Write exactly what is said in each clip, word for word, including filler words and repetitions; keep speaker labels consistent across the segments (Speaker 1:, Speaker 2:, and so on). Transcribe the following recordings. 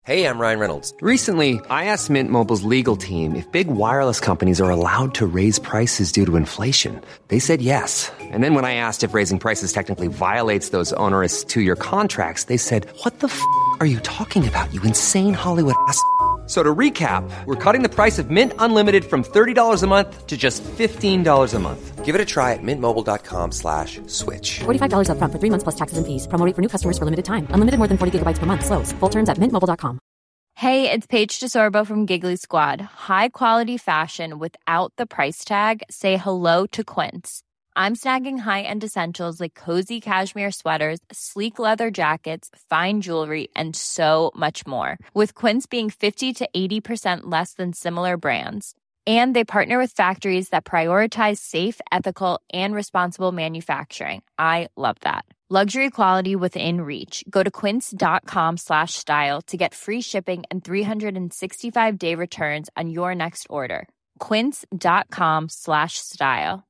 Speaker 1: Hey, I'm Ryan Reynolds.
Speaker 2: Recently, I asked Mint Mobile's legal team if big wireless companies are allowed to raise prices due to inflation. They said yes. And then when I asked if raising prices technically violates those onerous two-year contracts, they said, what the f*** are you talking about, you insane Hollywood ass f- So to recap, we're cutting the price of Mint Unlimited from thirty dollars a month to just fifteen dollars a month.
Speaker 1: Give it a try at mintmobile.com slash switch.
Speaker 3: forty-five dollars up front for three months plus taxes and fees. Promo rate for new customers for limited time. Unlimited more than forty gigabytes per month. Slows full terms at mint mobile dot com.
Speaker 4: Hey, it's Paige DeSorbo from Giggly Squad. High quality fashion without the price tag. Say hello to Quince. I'm snagging high-end essentials like cozy cashmere sweaters, sleek leather jackets, fine jewelry, and so much more. With Quince being fifty to eighty percent less than similar brands. And they partner with factories that prioritize safe, ethical, and responsible manufacturing. I love that. Luxury quality within reach. Go to quince.com slash style to get free shipping and three sixty-five day returns on your next order. Quince.com slash style.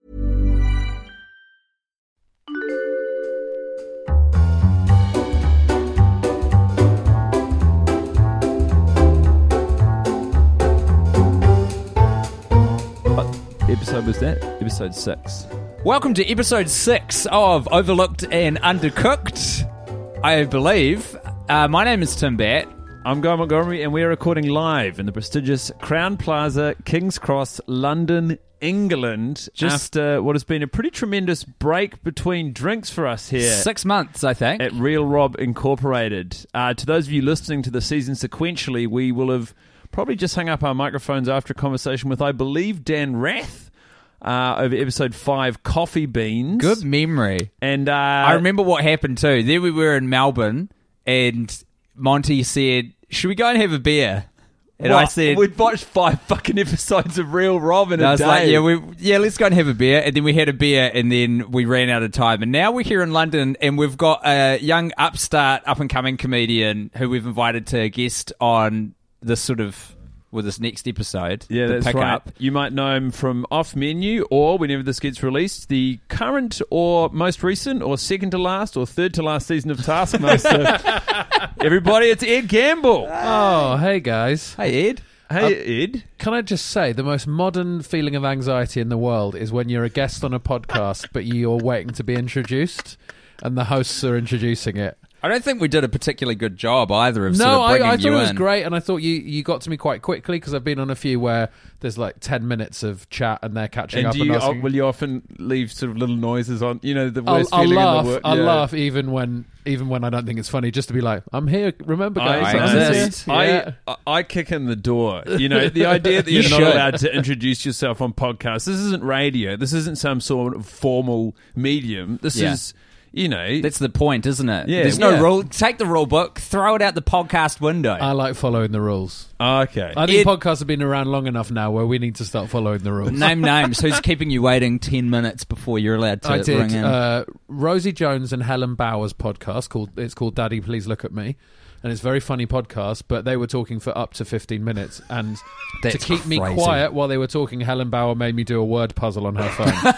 Speaker 5: What episode was that? Episode six.
Speaker 6: Welcome to episode six of Overlooked and Undercooked, I believe. Uh, my name is Tim Batt.
Speaker 5: I'm Guy Montgomery, and we're recording live in the prestigious Crown Plaza, King's Cross, London, England,
Speaker 6: Just
Speaker 5: after what has been a pretty tremendous break between drinks for us here.
Speaker 6: Six months, I think.
Speaker 5: At Real Rob Incorporated. Uh, to those of you listening to the season sequentially, we will have probably just hung up our microphones after a conversation with, I believe, Dan Rath uh, over episode five, Coffee Beans.
Speaker 6: Good memory.
Speaker 5: And uh,
Speaker 6: I remember what happened too. There we were in Melbourne, and Monty said, should we go and have a beer? And
Speaker 5: what?
Speaker 6: I said,
Speaker 5: we'd watched five fucking episodes of Real Rob in
Speaker 6: I
Speaker 5: a
Speaker 6: was
Speaker 5: day.
Speaker 6: like, yeah, we, yeah, let's go and have a beer. And then we had a beer, and then we ran out of time. And now we're here in London, and we've got a young upstart, up-and-coming comedian who we've invited to guest on this sort of, well, this next episode.
Speaker 5: Yeah,
Speaker 6: the
Speaker 5: that's
Speaker 6: pick
Speaker 5: right.
Speaker 6: Up.
Speaker 5: You might know him from Off Menu, or whenever this gets released, the current or most recent or second to last or third to last season of Taskmaster. Everybody, it's Ed Campbell.
Speaker 7: Oh, hey guys.
Speaker 6: Hey, Ed.
Speaker 5: Hey, Ed.
Speaker 7: Can I just say, the most modern feeling of anxiety in the world is when you're a guest on a podcast, but you're waiting to be introduced, and the hosts are introducing it.
Speaker 6: I don't think we did a particularly good job either of
Speaker 7: No,
Speaker 6: sort of
Speaker 7: I,
Speaker 6: bringing
Speaker 7: I thought
Speaker 6: you
Speaker 7: it was
Speaker 6: in.
Speaker 7: great, and I thought you, you got to me quite quickly, because I've been on a few where there's like ten minutes of chat and they're catching
Speaker 5: And
Speaker 7: up
Speaker 5: do
Speaker 7: and
Speaker 5: you,
Speaker 7: asking.
Speaker 5: will you often leave sort of little noises on, you know, the
Speaker 7: I'll,
Speaker 5: worst
Speaker 7: I'll
Speaker 5: feeling
Speaker 7: laugh.
Speaker 5: in the world?
Speaker 7: I'll
Speaker 5: Yeah.
Speaker 7: laugh even when even when I don't think it's funny, just to be like, I'm here. Remember, guys,
Speaker 5: I,
Speaker 7: I'm
Speaker 6: exist.
Speaker 7: here.
Speaker 5: I,
Speaker 7: Yeah.
Speaker 5: I, I kick in the door. You know, the idea that
Speaker 6: You
Speaker 5: you're not
Speaker 6: should.
Speaker 5: allowed to introduce yourself on podcasts. This isn't radio. This isn't some sort of formal medium. This
Speaker 6: Yeah.
Speaker 5: is, you know...
Speaker 6: That's the point, isn't it?
Speaker 5: Yeah.
Speaker 6: There's no
Speaker 5: Yeah.
Speaker 6: rule. Take the rule book, throw it out the podcast window.
Speaker 7: I like following the rules.
Speaker 5: Okay.
Speaker 7: I think
Speaker 6: Ed-
Speaker 7: podcasts have been around long enough now where we need to start following the rules.
Speaker 6: Name names. Who's keeping you waiting ten minutes before you're allowed to
Speaker 7: I
Speaker 6: ring
Speaker 7: did
Speaker 6: in?
Speaker 7: uh, Rosie Jones and Helen Bauer's podcast called it's called Daddy Please Look at Me, and it's a very funny podcast, but they were talking for up to fifteen minutes, and
Speaker 6: That's
Speaker 7: to keep me
Speaker 6: crazy.
Speaker 7: quiet while they were talking, Helen Bauer made me do a word puzzle on her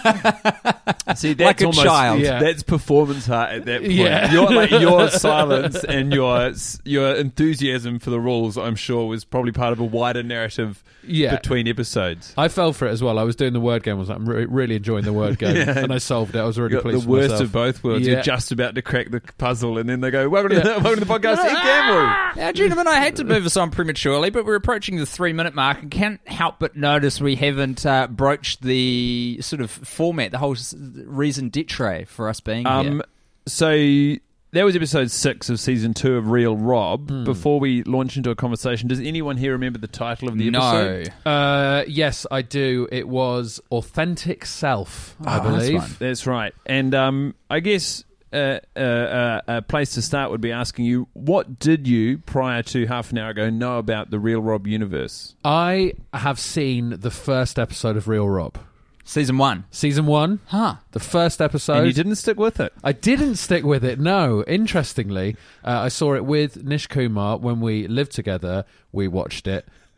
Speaker 7: phone.
Speaker 5: See, that's
Speaker 6: Like a
Speaker 5: almost,
Speaker 6: child.
Speaker 7: Yeah.
Speaker 5: That's performance art at that point.
Speaker 7: Yeah.
Speaker 5: Your, like, your silence and your your enthusiasm for the rules, I'm sure, was probably part of a wider narrative
Speaker 7: Yeah.
Speaker 5: between episodes.
Speaker 7: I fell for it as well. I was doing the word game. I was like, I'm re- really enjoying the word game,
Speaker 5: Yeah.
Speaker 7: and I solved it. I was really
Speaker 5: You're
Speaker 7: pleased
Speaker 5: the
Speaker 7: with
Speaker 5: worst
Speaker 7: myself.
Speaker 5: of both worlds.
Speaker 7: Yeah.
Speaker 5: You're just about to crack the puzzle, and then they go, welcome, to,
Speaker 7: Yeah.
Speaker 5: the, welcome to the podcast, Ed Campbell.
Speaker 6: Now, gentlemen, I hate to move us on prematurely, but we're approaching the three-minute mark and can't help but notice we haven't uh, broached the sort of format, the whole s- reason d'etre for us being
Speaker 5: Um,
Speaker 6: here.
Speaker 5: so that was episode six of season two of Real Rob.
Speaker 7: Hmm.
Speaker 5: Before we launch into a conversation, does anyone here remember the title of the
Speaker 6: No.
Speaker 5: episode?
Speaker 7: Uh, yes, I do. It was Authentic Self, I
Speaker 6: Oh, that's
Speaker 7: believe.
Speaker 6: fun.
Speaker 5: That's right. And um, I guess uh, uh, uh, a place to start would be asking you, what did you, prior to half an hour ago, know about the Real Rob universe?
Speaker 7: I have seen the first episode of Real Rob.
Speaker 6: Season one.
Speaker 7: Season one,
Speaker 6: Huh.
Speaker 7: the first episode.
Speaker 5: And you didn't stick with it.
Speaker 7: I didn't stick with it, no. Interestingly, uh, I saw it with Nish Kumar when we lived together. We watched it.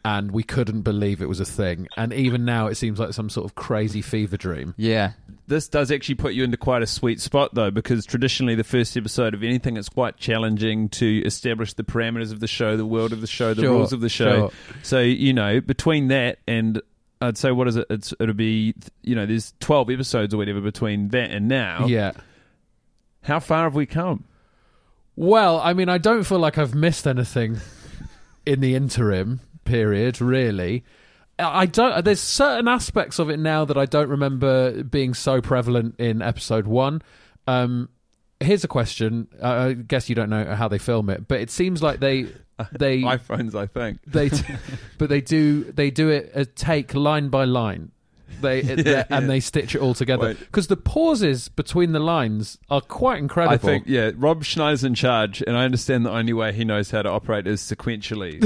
Speaker 7: and we couldn't believe it was a thing. And even now, it seems like some sort of crazy fever dream.
Speaker 6: Yeah.
Speaker 5: This does actually put you into quite a sweet spot, though, because traditionally the first episode of anything is quite challenging to establish the parameters of the show, the world of the show, the
Speaker 7: Sure,
Speaker 5: rules of the show.
Speaker 7: sure.
Speaker 5: So, you know, between that and I'd say, what is it? It's, it'll be, you know, there's twelve episodes or whatever between that and now.
Speaker 7: Yeah.
Speaker 5: How far have we come?
Speaker 7: Well, I mean, I don't feel like I've missed anything in the interim period, really. I don't. There's certain aspects of it now that I don't remember being so prevalent in episode one. Um, here's a question. Uh, I guess you don't know how they film it, but it seems like they they
Speaker 5: iPhones, I think.
Speaker 7: they, but they do they do it a take line by line. They it,
Speaker 5: Yeah,
Speaker 7: and
Speaker 5: yeah.
Speaker 7: they stitch it all together
Speaker 5: Wait.
Speaker 7: because the pauses between the lines are quite incredible.
Speaker 5: I think, yeah, Rob Schneider's in charge, and I understand the only way he knows how to operate is sequentially.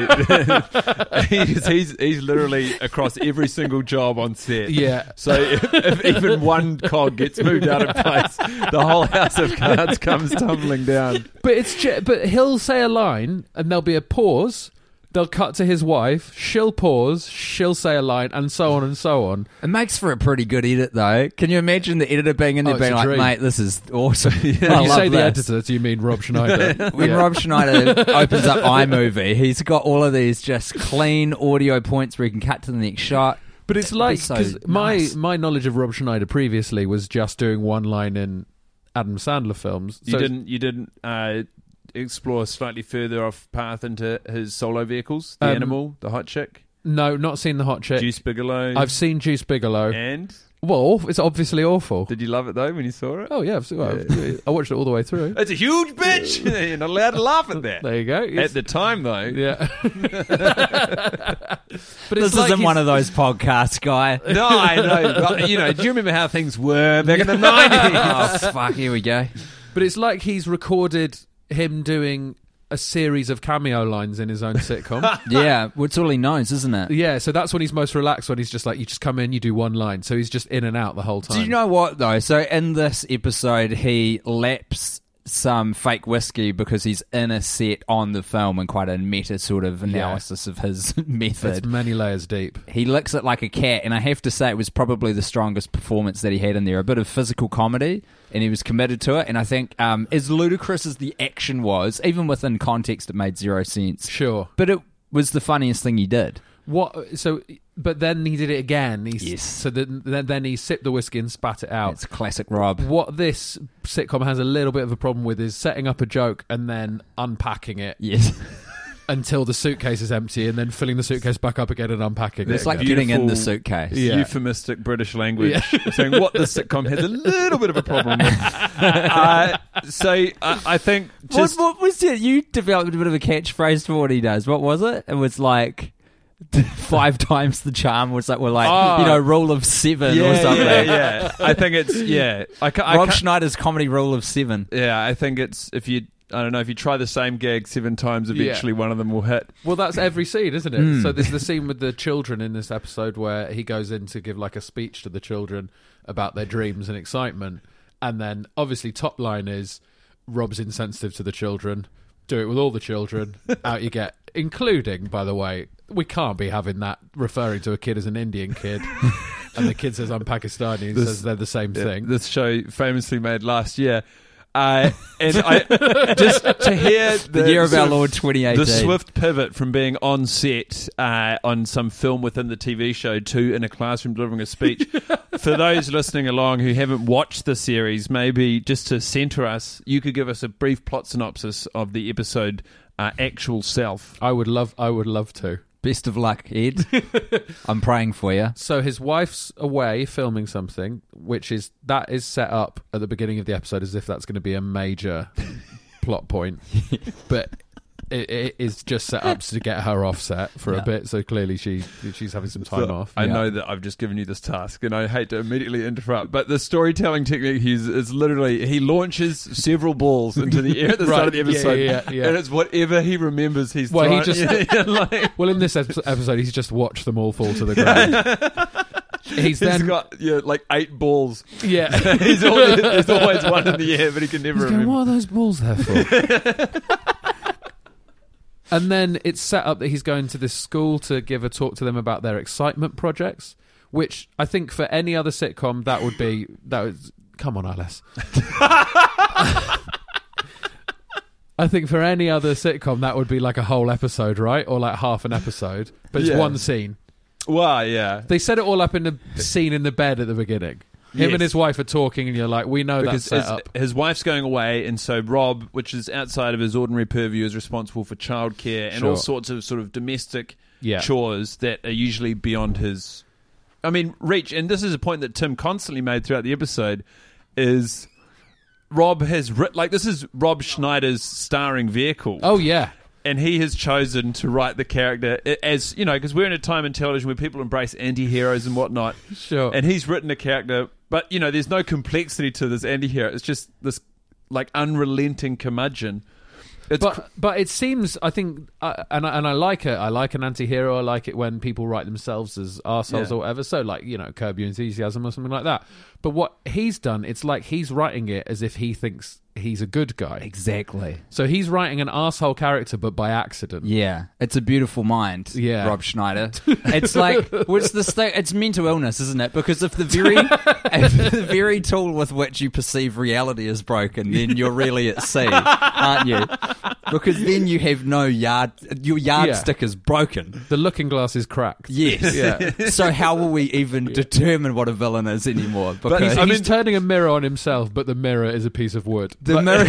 Speaker 5: So he's, he's he's literally across every single job on set.
Speaker 7: Yeah.
Speaker 5: So if, if even one cog gets moved out of place, the whole house of cards comes tumbling down.
Speaker 7: But it's ju- but he'll say a line and there'll be a pause. They'll cut to his wife. She'll pause. She'll say a line, and so on and so on.
Speaker 6: It makes for a pretty good edit, though. Can you imagine the editor being in there
Speaker 7: Oh, it's
Speaker 6: being
Speaker 7: a
Speaker 6: like,
Speaker 7: dream.
Speaker 6: mate, this is awesome. I
Speaker 7: When you
Speaker 6: love
Speaker 7: say the
Speaker 6: this.
Speaker 7: editor, do you mean Rob Schneider?
Speaker 6: When
Speaker 7: Yeah.
Speaker 6: Rob Schneider opens up iMovie, he's got all of these just clean audio points where he can cut to the next shot.
Speaker 7: But it's like
Speaker 6: so
Speaker 7: because my
Speaker 6: nice.
Speaker 7: my knowledge of Rob Schneider previously was just doing one line in Adam Sandler films.
Speaker 5: You didn't you didn't uh, explore slightly further off path into his solo vehicles, the
Speaker 7: Um,
Speaker 5: animal, the hot chick,
Speaker 7: No, not seen the Hot Chick.
Speaker 5: Juice Bigelow.
Speaker 7: I've seen Juice Bigelow.
Speaker 5: and
Speaker 7: Well, it's obviously awful.
Speaker 5: did you love it though when you saw it?
Speaker 7: Oh yeah, I've, well, I watched it all the way through.
Speaker 5: It's a huge bitch. You're not allowed to laugh at that.
Speaker 7: There you go.
Speaker 5: At the time, though,
Speaker 7: yeah. But
Speaker 6: This
Speaker 7: it's like
Speaker 6: isn't
Speaker 7: he's-
Speaker 6: one of those podcasts, guy.
Speaker 5: no, I know. But, you know, do you remember how things were back in the nineties?
Speaker 6: Oh, fuck, here we go.
Speaker 7: But it's like he's recorded him doing a series of cameo lines in his own sitcom.
Speaker 6: Yeah, well, it's all he knows, isn't it?
Speaker 7: Yeah, so that's when he's most relaxed, when he's just like, you just come in, you do one line. So he's just in and out the whole time.
Speaker 6: Do you know what, though? So in this episode, he laps some fake whiskey because he's in a set on the film and quite a meta sort of analysis of his method.
Speaker 7: It's many layers deep.
Speaker 6: He licks it like a cat, and I have to say it was probably the strongest performance that he had in there. A bit of physical comedy, and he was committed to it. And I think um, as ludicrous as the action was, even within context, it made zero sense.
Speaker 7: Sure.
Speaker 6: But it was the funniest thing he did.
Speaker 7: What? So, but then he did it again. He's,
Speaker 6: Yes.
Speaker 7: So then, then then he sipped the whiskey and spat it out.
Speaker 6: It's classic Rob.
Speaker 7: What this sitcom has a little bit of a problem with is setting up a joke and then unpacking it
Speaker 6: Yes.
Speaker 7: until the suitcase is empty, and then filling the suitcase back up again and unpacking it.
Speaker 6: It's like
Speaker 7: again.
Speaker 6: getting in the
Speaker 5: Beautiful.
Speaker 6: suitcase.
Speaker 7: Yeah.
Speaker 5: Euphemistic British language, saying what the sitcom has a little bit of a problem with. Uh, so I, I think just
Speaker 6: what, what was it? You developed a bit of a catchphrase for what he does. What was it? It was like five times the charm. Was that? We're like,
Speaker 5: Oh.
Speaker 6: you know, rule of seven
Speaker 5: yeah,
Speaker 6: or something.
Speaker 5: yeah, yeah. I think it's yeah. I, ca- I
Speaker 6: Rob
Speaker 5: ca-
Speaker 6: Schneider's comedy rule of seven.
Speaker 5: Yeah, I think it's if you. I don't know if you try the same gag seven times, eventually one of them will hit.
Speaker 7: Well, that's every scene, isn't it?
Speaker 6: Mm.
Speaker 7: So there's the scene with the children in this episode where he goes in to give like a speech to the children about their dreams and excitement, and then obviously top line is Rob's insensitive to the children. Do it with all the children. Out you get, including, by the way, we can't be having that referring to a kid as an Indian kid, and the kid says I'm Pakistani and
Speaker 5: This-
Speaker 7: says they're the same
Speaker 5: Yeah,
Speaker 7: thing.
Speaker 5: This show famously made last year. Uh, and I just to hear the,
Speaker 6: The year of
Speaker 5: sort
Speaker 6: our Lord twenty eighteen.
Speaker 5: the swift pivot from being on set uh, on some film within the T V show to in a classroom delivering a speech. For those listening along who haven't watched the series, maybe just to centre us, you could give us a brief plot synopsis of the episode uh, actual self.
Speaker 7: I would love, I would love to.
Speaker 6: Best of luck, Ed. I'm praying for you.
Speaker 7: So his wife's away filming something, which is that is set up at the beginning of the episode as if that's going to be a major plot point, but it, it is just set up to get her offset for
Speaker 6: Yeah.
Speaker 7: a bit. So clearly she she's having some time
Speaker 5: So,
Speaker 7: off.
Speaker 5: I
Speaker 6: Yeah.
Speaker 5: know that I've just given you this task, and I hate to immediately interrupt, but the storytelling technique he's is literally he launches several balls into the air at the start of the
Speaker 7: Right, yeah,
Speaker 5: episode,
Speaker 7: yeah, yeah, yeah.
Speaker 5: and it's whatever he remembers he's.
Speaker 7: Well, he
Speaker 5: thrown-
Speaker 7: just-
Speaker 5: yeah, like,
Speaker 7: Well, in this ep- episode, he's just watched them all fall to the ground. He's
Speaker 5: he's
Speaker 7: then
Speaker 5: got yeah like eight balls.
Speaker 7: yeah.
Speaker 5: he's always, there's always one in the air, but he can never
Speaker 7: He's going,
Speaker 5: remember.
Speaker 7: what are those balls there for? And then it's set up that he's going to this school to give a talk to them about their excitement projects, which I think for any other sitcom that would be that was. Come on, Alice. I think for any other sitcom that would be like a whole episode, right, or like half an episode, but it's
Speaker 5: Yeah.
Speaker 7: one scene.
Speaker 5: Well, yeah.
Speaker 7: They set it all up in the scene in the bed at the beginning. Him
Speaker 5: Yes.
Speaker 7: and his wife are talking, and you're like, we know
Speaker 5: Because
Speaker 7: that's set
Speaker 5: his,
Speaker 7: up.
Speaker 5: his wife's going away, and so Rob, which is outside of his ordinary purview, is responsible for childcare and
Speaker 7: Sure.
Speaker 5: all sorts of sort of domestic
Speaker 7: Yeah.
Speaker 5: chores that are usually beyond his, I mean, reach. And this is a point that Tim constantly made throughout the episode, is Rob has writ like this is Rob Schneider's starring vehicle.
Speaker 7: Oh yeah,
Speaker 5: And he has chosen to write the character as, you know, because we're in a time in television where people embrace anti-heroes and whatnot.
Speaker 7: sure.
Speaker 5: And he's written a character, but, you know, there's no complexity to this anti-hero. It's just this, like, unrelenting curmudgeon. It's cr-
Speaker 7: But but it seems, I think, uh, and I, and I like it. I like an anti-hero. I like it when people write themselves as arseholes
Speaker 5: Yeah.
Speaker 7: or whatever. So, like, you know, Curb Your Enthusiasm or something like that. But what he's done, it's like he's writing it as if he thinks he's a good guy.
Speaker 6: Exactly.
Speaker 7: So he's writing an arsehole character, but by accident.
Speaker 6: Yeah, it's a beautiful mind.
Speaker 7: Yeah.
Speaker 6: Rob Schneider. It's like what's this thing? It's mental illness, isn't it? Because if the very if the very tool with which you perceive reality is broken, then you're really at sea, aren't you? Because then you have no yard. Your yardstick is broken.
Speaker 7: The looking glass is cracked.
Speaker 6: Yes.
Speaker 7: Yeah.
Speaker 6: So how will we even determine what a villain is anymore? Because
Speaker 7: He's,
Speaker 5: I
Speaker 7: he's
Speaker 5: mean-
Speaker 7: turning a mirror on himself, but the mirror is a piece of wood.
Speaker 6: the mirror.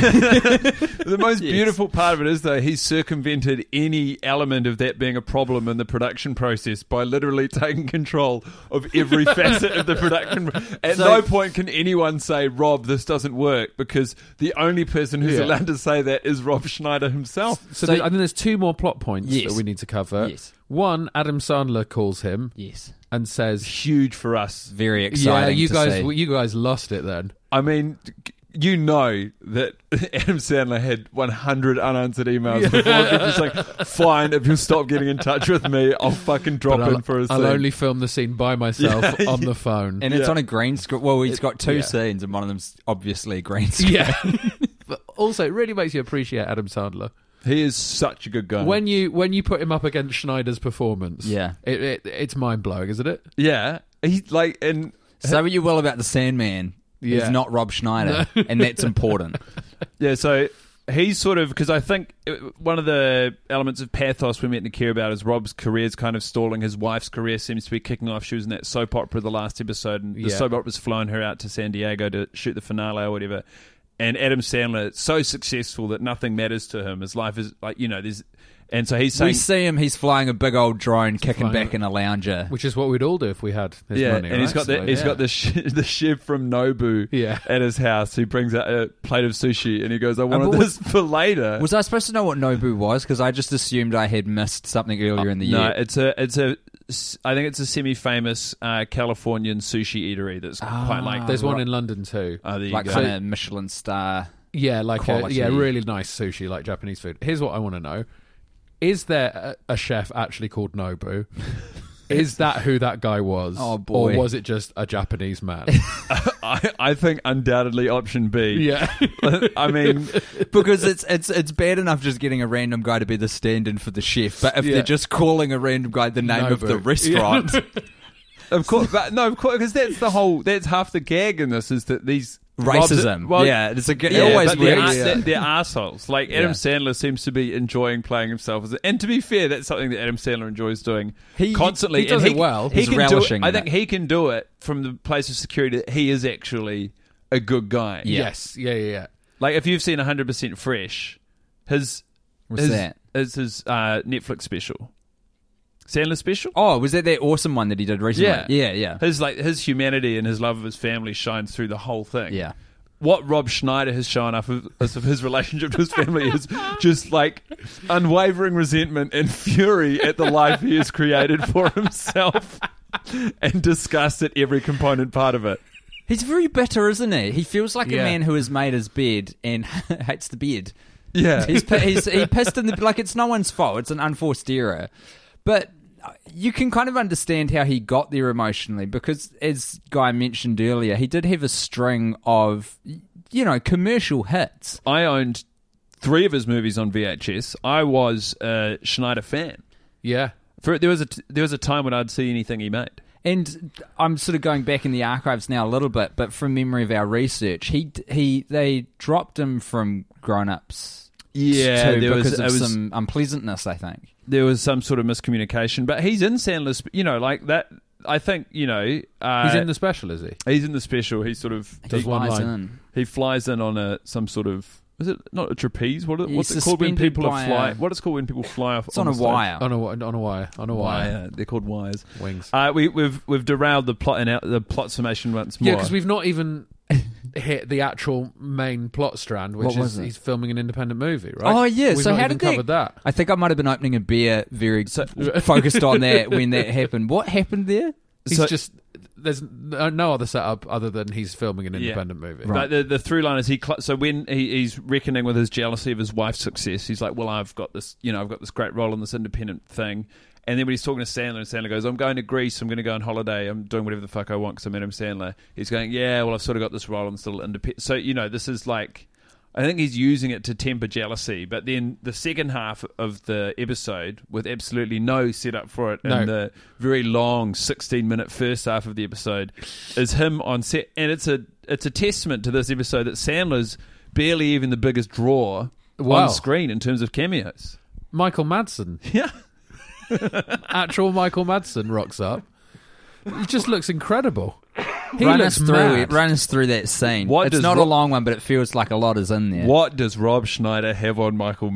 Speaker 5: the most
Speaker 6: Yes.
Speaker 5: beautiful part of it is, though, he's circumvented any element of that being a problem in the production process by literally taking control of every facet of the production. At
Speaker 6: So-
Speaker 5: no point can anyone say, Rob, this doesn't work, because the only person who's
Speaker 7: Yeah.
Speaker 5: allowed to say that is Rob Schneider himself.
Speaker 7: So,
Speaker 6: So-
Speaker 7: there- I think there's two more plot points
Speaker 6: Yes.
Speaker 7: that we need to cover.
Speaker 6: Yes.
Speaker 7: One, Adam Sandler calls him
Speaker 6: Yes.
Speaker 7: and says,
Speaker 5: Huge for us.
Speaker 6: Very
Speaker 7: "Yeah,
Speaker 6: exciting.
Speaker 7: you
Speaker 6: to
Speaker 7: guys,
Speaker 6: see.
Speaker 7: you guys lost it then."
Speaker 5: I mean, you know that Adam Sandler had one hundred unanswered emails before. Just like, fine, if you'll stop getting in touch with me, I'll fucking drop
Speaker 7: But
Speaker 5: in
Speaker 7: I'll,
Speaker 5: for a
Speaker 7: I'll
Speaker 5: scene.
Speaker 7: only film the scene by myself
Speaker 5: Yeah,
Speaker 7: on
Speaker 5: yeah.
Speaker 7: the phone.
Speaker 6: And it's
Speaker 5: Yeah.
Speaker 6: on a green screen. Well, he's got two
Speaker 7: yeah.
Speaker 6: scenes, and one of them's obviously a green screen.
Speaker 7: yeah, but also it really makes you appreciate Adam Sandler
Speaker 5: He is such a good guy.
Speaker 7: when you when you put him up against Schneider's performance.
Speaker 6: Yeah.
Speaker 7: it, it, it's mind blowing, isn't it?
Speaker 5: yeah, he like and
Speaker 6: Say what you will about the Sandman.
Speaker 7: Yeah.
Speaker 6: He's not Rob Schneider, and that's important.
Speaker 5: yeah, so he's sort of, because I think it- one of the elements of pathos we're meant to care about is Rob's career's kind of stalling. His wife's career seems to be kicking off. She was in that soap opera the last episode, and the
Speaker 7: Yeah.
Speaker 5: soap opera's flown her out to San Diego to shoot the finale or whatever. And Adam Sandler is so successful that nothing matters to him. His life is like, you know, there's, and so he's saying,
Speaker 6: We see him, he's flying a big old drone, kicking
Speaker 7: flying
Speaker 6: back
Speaker 7: a-
Speaker 6: in a lounger.
Speaker 7: Which is what we'd all do if we had his
Speaker 5: yeah,
Speaker 7: money.
Speaker 5: and he's
Speaker 7: right?
Speaker 5: got the
Speaker 7: So,
Speaker 5: he's
Speaker 7: yeah.
Speaker 5: got the sh- the chef from Nobu
Speaker 7: Yeah.
Speaker 5: at his house who brings out a plate of sushi, and he goes, "I wanted
Speaker 6: but
Speaker 5: this for later."
Speaker 6: Was I supposed to know what Nobu was? Because I just assumed I had missed something earlier in the
Speaker 5: no,
Speaker 6: year.
Speaker 5: it's a it's a I think it's a semi-famous uh, Californian sushi eatery that's quite like.
Speaker 7: There's one in London too.
Speaker 5: Oh, there you
Speaker 6: like
Speaker 5: go.
Speaker 6: kind of Michelin star.
Speaker 7: Yeah, like a,
Speaker 6: quality.
Speaker 7: yeah, really nice sushi, like Japanese food. Here's what I want to know: is there a, a chef actually called Nobu? Is that who that guy was?
Speaker 6: Oh, boy.
Speaker 7: Or was it just a Japanese man?
Speaker 5: I, I think undoubtedly option B.
Speaker 7: yeah.
Speaker 5: I mean,
Speaker 6: Because it's it's it's bad enough just getting a random guy to be the stand-in for the chef, but if
Speaker 7: Yeah.
Speaker 6: they're just calling a random guy the name of the
Speaker 7: Nobu.
Speaker 6: restaurant,
Speaker 5: of course, but no, of course, because that's the whole. That's half the gag in this is that these
Speaker 6: racism.
Speaker 5: Well,
Speaker 6: yeah, it's a good.
Speaker 5: Yeah,
Speaker 6: it always
Speaker 5: but they're,
Speaker 6: works.
Speaker 7: yeah.
Speaker 5: they're, they're assholes. Like Adam
Speaker 6: Yeah.
Speaker 5: Sandler seems to be enjoying playing himself as, a, and to be fair, that's something that Adam Sandler enjoys doing
Speaker 6: He-
Speaker 5: constantly.
Speaker 7: he does
Speaker 5: and
Speaker 7: it well.
Speaker 5: He
Speaker 6: He's
Speaker 5: can do it.
Speaker 6: relishing
Speaker 5: I
Speaker 6: in
Speaker 5: think
Speaker 6: it.
Speaker 5: he can do it from the place of security that he is actually a good guy.
Speaker 6: Yeah.
Speaker 7: Yes. Yeah. Yeah. Yeah.
Speaker 5: Like if you've seen one hundred percent Fresh, his
Speaker 6: What's
Speaker 5: his,
Speaker 6: that?
Speaker 5: is his uh, Netflix special, Sandler special.
Speaker 6: Oh, was that that awesome one that he did recently?
Speaker 5: Yeah.
Speaker 6: yeah, yeah.
Speaker 5: His like his humanity and his love of his family shines through the whole thing.
Speaker 6: Yeah.
Speaker 5: What Rob Schneider has shown up of, as of his relationship to his family is just like unwavering resentment and fury at the life he has created for himself and disgust at every component part of it.
Speaker 6: He's very bitter, isn't he? He feels like
Speaker 7: Yeah.
Speaker 6: a man who has made his bed and hates the bed.
Speaker 5: Yeah.
Speaker 6: He's, pi- he's he pissed in the like it's no one's fault. It's an unforced error, but you can kind of understand how he got there emotionally because, as Guy mentioned earlier, he did have a string of you know commercial hits.
Speaker 5: I owned three of his movies on V H S. I was a Schneider fan.
Speaker 7: Yeah.
Speaker 5: For, there was a there was a time when I'd see anything he made.
Speaker 6: And I'm sort of going back in the archives now a little bit, but from memory of our research, he he they dropped him from Grown Ups.
Speaker 5: Yeah,
Speaker 6: too,
Speaker 5: there was,
Speaker 6: because of
Speaker 5: it was
Speaker 6: some unpleasantness, I think.
Speaker 5: There was some sort of miscommunication, but he's in Sandler's. You know, like that. I think you know uh,
Speaker 7: he's in the special, is he?
Speaker 5: He's in the special. He sort of
Speaker 7: does
Speaker 5: he,
Speaker 7: one
Speaker 6: flies
Speaker 7: line.
Speaker 6: in.
Speaker 5: He flies in on a some sort of. Is it not a trapeze? What,
Speaker 6: He's
Speaker 5: what's it called when
Speaker 6: suspended
Speaker 5: people are
Speaker 6: by
Speaker 5: fly?
Speaker 6: a-
Speaker 5: What is it called when people fly off?
Speaker 6: It's on
Speaker 5: the
Speaker 6: a
Speaker 5: stage?
Speaker 6: wire.
Speaker 7: On a on a wire. On a wire.
Speaker 5: Wire. They're called wires.
Speaker 7: Wings.
Speaker 5: Uh, we, we've we've derailed the plot and out the plot summation once more.
Speaker 7: Yeah, because we've not even hit the actual main plot strand, which
Speaker 6: What was
Speaker 7: is
Speaker 6: it?
Speaker 7: he's filming an independent movie, right?
Speaker 6: Oh yeah,
Speaker 7: We've
Speaker 6: so
Speaker 7: not
Speaker 6: how
Speaker 7: even
Speaker 6: did that?
Speaker 7: covered that?
Speaker 6: I think I might have been opening a beer, very focused on that when that happened. What happened there?
Speaker 7: He's
Speaker 5: So-
Speaker 7: just there's no no other setup other than he's filming an independent movie.
Speaker 5: But the the through line is he. Cl- so when he, he's reckoning with his jealousy of his wife's success, he's like, "Well, I've got this. You know, I've got this great role in this independent thing." And then when he's talking to Sandler, and Sandler goes, "I'm going to Greece. I'm going to go on holiday. I'm doing whatever the fuck I want because I'm Adam Sandler." He's going, "Yeah, well, I've sort of got this role. I'm still independent." So you know, this is like. I think he's using it to temper jealousy, but then the second half of the episode, with absolutely no setup for it,
Speaker 7: No.
Speaker 5: and the very long sixteen-minute first half of the episode, is him on set, and it's a it's a testament to this episode that Sandler's barely even the biggest draw
Speaker 7: Wow.
Speaker 5: on screen in terms of cameos.
Speaker 7: Michael Madsen,
Speaker 5: Yeah,
Speaker 7: actual Michael Madsen rocks up. He just looks incredible. He
Speaker 6: run
Speaker 7: looks
Speaker 6: us through
Speaker 7: mad.
Speaker 6: it. Run us through that scene.
Speaker 5: What
Speaker 6: it's
Speaker 5: does
Speaker 6: not
Speaker 5: Ro-
Speaker 6: a long one, but it feels like a lot is in there.
Speaker 5: what does Rob Schneider have on Michael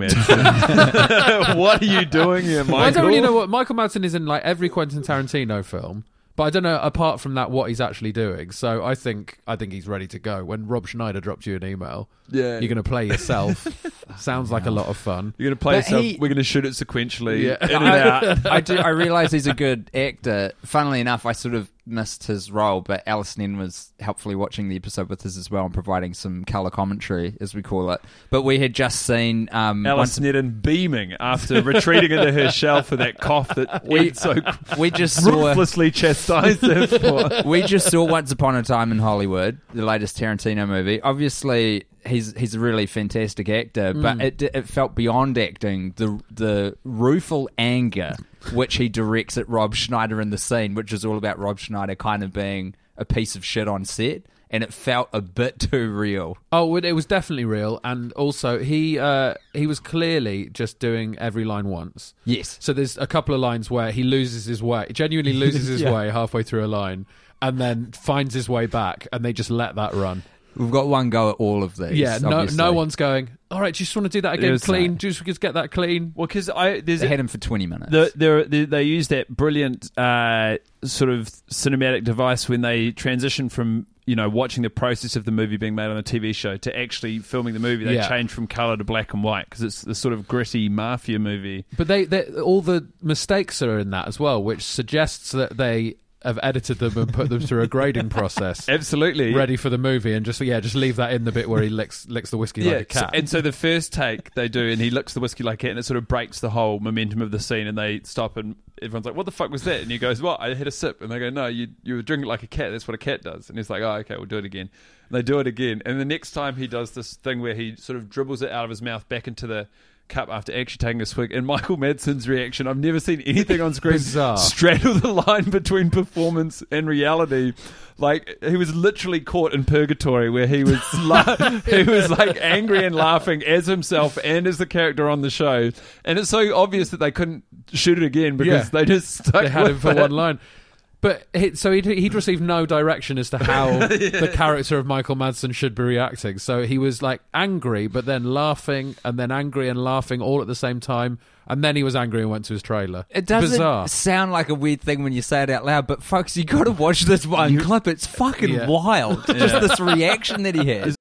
Speaker 5: Madsen? What are you doing here, Michael?
Speaker 7: Well, I don't really know what Michael Madsen is in like every Quentin Tarantino film, but I don't know apart from that what he's actually doing. So I think I think he's ready to go. When Rob Schneider dropped you an email,
Speaker 5: Yeah.
Speaker 7: you're going to play yourself. Sounds like a lot of fun.
Speaker 5: You're going to play
Speaker 6: But
Speaker 5: yourself.
Speaker 6: he-
Speaker 5: We're going to shoot it sequentially,
Speaker 7: Yeah.
Speaker 5: in and out.
Speaker 6: I do. I realise he's a good actor. Funnily enough, I sort of missed his role, but Alice Nen was helpfully watching the episode with us as well and providing some colour commentary, as we call it. But we had just seen um,
Speaker 5: Alice
Speaker 6: once-
Speaker 5: Nedden beaming after retreating into her shell for that cough that we so
Speaker 6: we just saw.
Speaker 5: ruthlessly chastised her for.
Speaker 6: We just saw Once Upon a Time in Hollywood, the latest Tarantino movie. Obviously, he's he's a really fantastic actor, but it it felt beyond acting. The the rueful anger which he directs at Rob Schneider in the scene, which is all about Rob Schneider kind of being a piece of shit on set, and it felt a bit too real.
Speaker 7: Oh, it was definitely real, and also he uh, he was clearly just doing every line once.
Speaker 6: Yes.
Speaker 7: So there's a couple of lines where he loses his way, genuinely loses his
Speaker 6: Yeah.
Speaker 7: way halfway through a line, and then finds his way back, and they just let that run.
Speaker 6: We've got one go at all of these.
Speaker 7: Yeah, no,
Speaker 6: obviously.
Speaker 7: no one's going, all right, do you just want to do that again
Speaker 5: was
Speaker 7: clean?
Speaker 5: that.
Speaker 7: Do you just get that clean?
Speaker 5: Well, because I there's
Speaker 6: They had him for twenty minutes.
Speaker 5: the, there they, they use that brilliant uh, sort of cinematic device when they transition from you know watching the process of the movie being made on a T V show to actually filming the movie. They
Speaker 7: Yeah.
Speaker 5: change from color to black and white because it's the sort of gritty mafia movie.
Speaker 7: But they, they all the mistakes are in that as well, which suggests that they have edited them and put them through a grading process.
Speaker 5: Absolutely
Speaker 7: Ready for the movie, and just yeah, just leave that in the bit where he licks licks the whiskey like a
Speaker 5: so-
Speaker 7: cat.
Speaker 5: and so the first take they do, and he licks the whiskey like a cat, and it sort of breaks the whole momentum of the scene. And they stop, and everyone's like, "What the fuck was that?" And he goes, "What? I had a sip." And they go, "No, you you were drinking it like a cat. That's what a cat does." And he's like, "Oh, okay, we'll do it again." And they do it again, and the next time he does this thing where he sort of dribbles it out of his mouth back into the cup after actually taking a swig. And Michael Madsen's reaction, I've never seen anything on screen
Speaker 7: Bizarre.
Speaker 5: straddle the line between performance and reality. Like he was literally caught in purgatory where he was la- he was like angry and laughing as himself and as the character on the show. And it's so obvious that they couldn't shoot it again because
Speaker 7: Yeah.
Speaker 5: they just stuck
Speaker 7: They had
Speaker 5: with
Speaker 7: him for
Speaker 5: it.
Speaker 7: one line. But he, so he'd, he'd received no direction as to how the character of Michael Madsen should be reacting. So he was like angry, but then laughing, and then angry and laughing all at the same time. And then he was angry and went to his trailer.
Speaker 6: It doesn't
Speaker 7: Bizarre.
Speaker 6: sound like a weird thing when you say it out loud, but folks, you got to watch this one clip. It's fucking
Speaker 7: Yeah.
Speaker 6: wild. Just this reaction that he has.